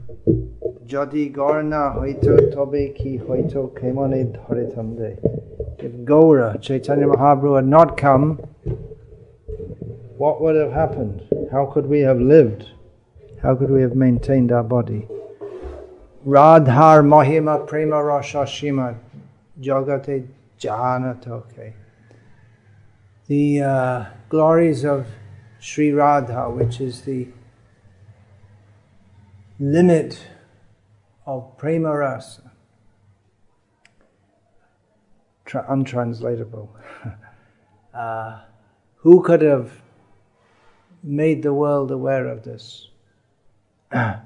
Jodi Gaura hoito tobe ki hoito kemone dharitamde. If Gaura, Chaitanya Mahaprabhu, had not come, what would have happened? How could we have lived? How could we have maintained our body? Radhar Mahima Prema Rasha Shima Jagate Janatoke. The glories of Sri Radha, which is the limit of Prema Rasa, untranslatable. Who could have made the world aware of this? Baraja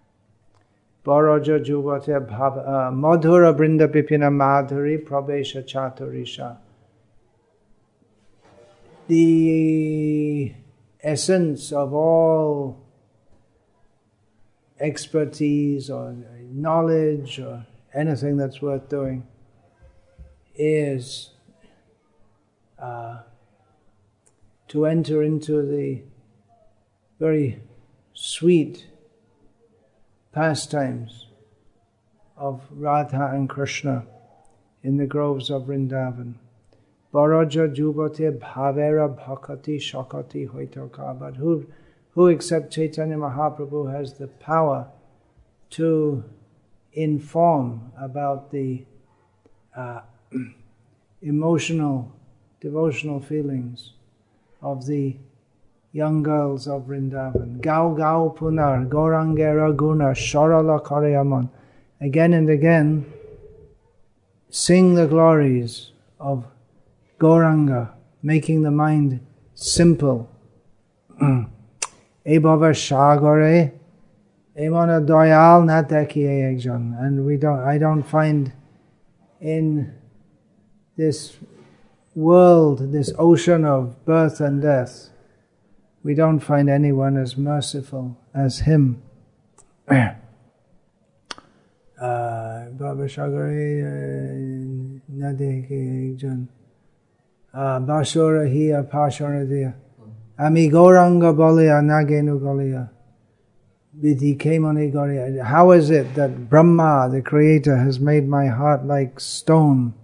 Juvate Madhura Brinda Pipina Madhuri Prabesha Chaturisha. The essence of all expertise or knowledge or anything that's worth doing is to enter into the very sweet pastimes of Radha and Krishna in the groves of Vrindavan. Baraja Jubate Bhavera Bhakati Shakati Hoitoka. But who except Chaitanya Mahaprabhu has the power to inform about the emotional, devotional feelings of the young girls of Vrindavan. Gau Gau Punar, Gaurangera Guna, Sharala Karyaman. Again and again, sing the glories of Gauranga, making the mind simple. E Baba Shagore, Emana Doyal Nataki Ekjan. And I don't find in this world, this ocean of birth and death, we don't find anyone as merciful as him. Baba Shagare Nataki Ekjan. Basura hiya pasharadiya. Ami Gauranga Baliya Nagenu Galiya. Vidhi Kemani Galiya. How is it that Brahma, the creator, has made my heart like stone,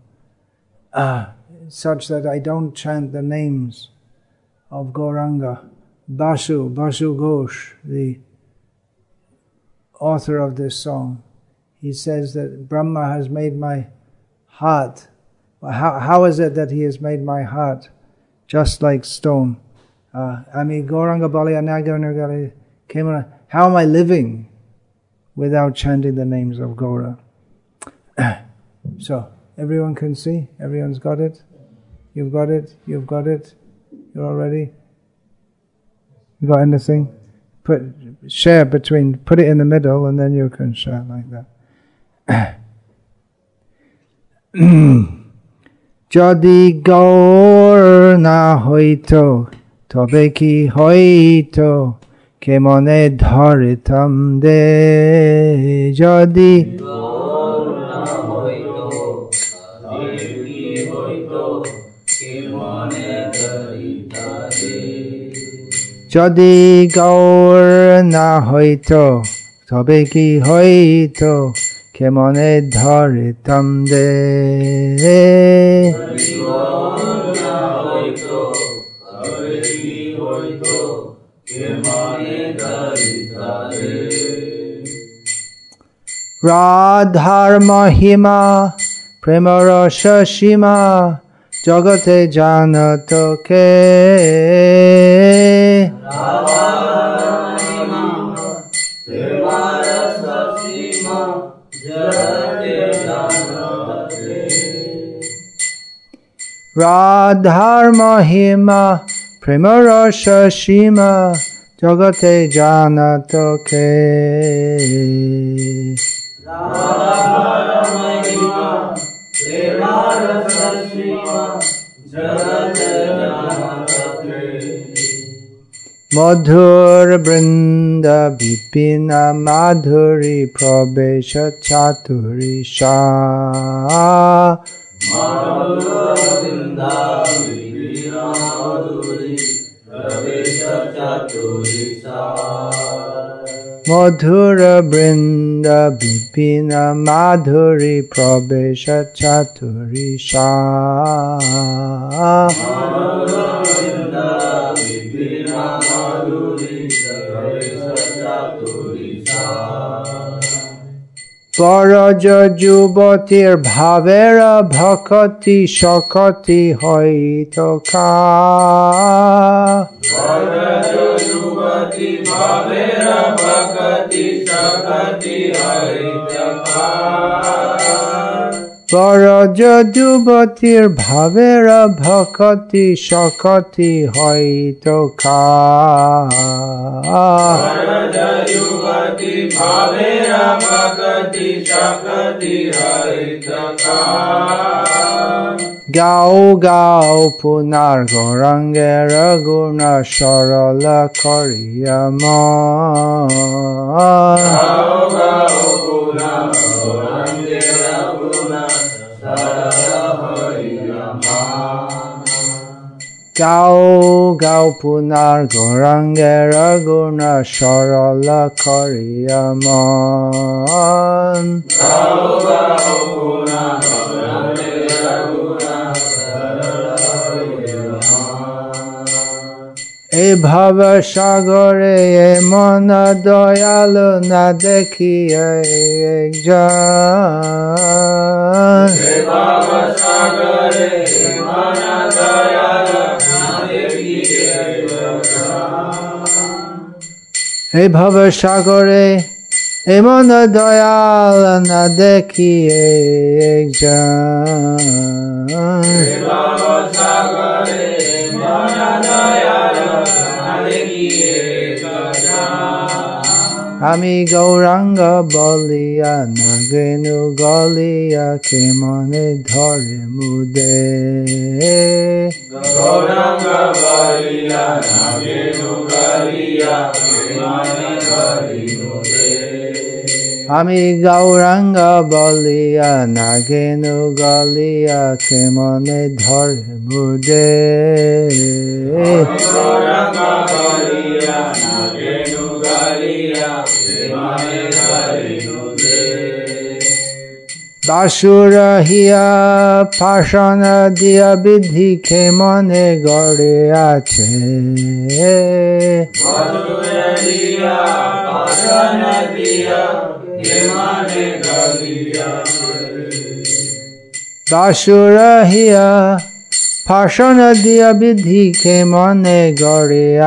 such that I don't chant the names of Gauranga? Basu Ghosh, the author of this song, he says that Brahma has made my heart. How is it that he has made my heart just like stone? Ami Gauranga Baliya Nagana Kemana. How am I living without chanting the names of Gaura? So, everyone can see? Everyone's got it? You've got it? You've got it? You're all ready? You got anything? Put it in the middle and then you can share like that. Jadi Gaur na hoito, tobe ki hoito, kemone dharitam de. Jadi Gaur na hoito, tobe ki hoito, kemone dharitam de. Jadi Gaur na hoito, tobe ki hoito, kemone dharitam de. Radhar Mahima Prema Rasha Shima Jagate Janatoke. Radhar Mahima Prema Rasha Shima Jagate Janatoke. Radhar Mahima Prema Rasha Shima Jagate Janatoke. Madhur Brinda Vipina Madhuri Prabesha Chaturisha. Madhur Brinda Vipina Madhuri Prabesha Chaturisha. Madhura Brinda Vipina Madhuri Prabesha Chaturisha. Madhura Brinda Vipina Madhuri Prabesha Chaturisha. Paraja Jubatir Bhavera Bhakati Shakati Haitaka. Paraja Jubati Bhavera Bhakati Shakati Haitaka. Paraja Jubatir Bhavera Bhakati Shakati Haitaka. Paraja Jubati Bhavera Bhakati Shakati Haitaka. Gao Gao Punar Gorangera Guna Sharala Kariyama. Gao Gao Punar Gorangera Guna Sharala Kariyama. Gao Gao Punar Gorangera Guna Sharala Kariyama. Gao Gao Punar Gorangera Guna Sharala Kariyama. E Bhava Sagare e Mana Dayalu na dekhi ekjan. E Bhava Sagare e Mana Dayalu na dekhi ekjan. E Bhava Sagare e Mana Dayalu na dekhi ekjan. E Bhava Sagare e Mana Dayalu Ami Gauranga Baliya Nagenu Galiya Kemane Dhare Mude. Gauranga Baliya Nagenu Galiya Kemane Dhare Mude. Ami Gauranga Baliya Nagenu Galiya Kemane Dhare Mude. Gauranga Baliya Nagenu Galiya Kemane Dhare Mude. Basura hiya Pashana diya Vidhi Kemane Gare ache. Basura hiya Pashana diya Kemane Gare ache. Basura hiya Pashana diya Vidhi Kemane Gare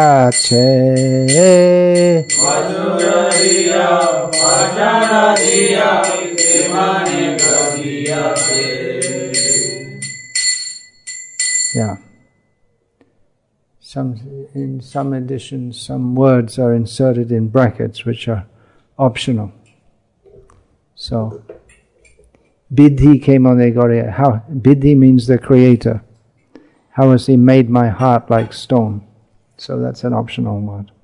ache. Basura hiya Pashana diya Kemane Gare ache. Yeah. In some editions, some words are inserted in brackets which are optional. So, Vidhi Kemane Gare. How Vidhi means the creator. How has he made my heart like stone? So that's an optional word.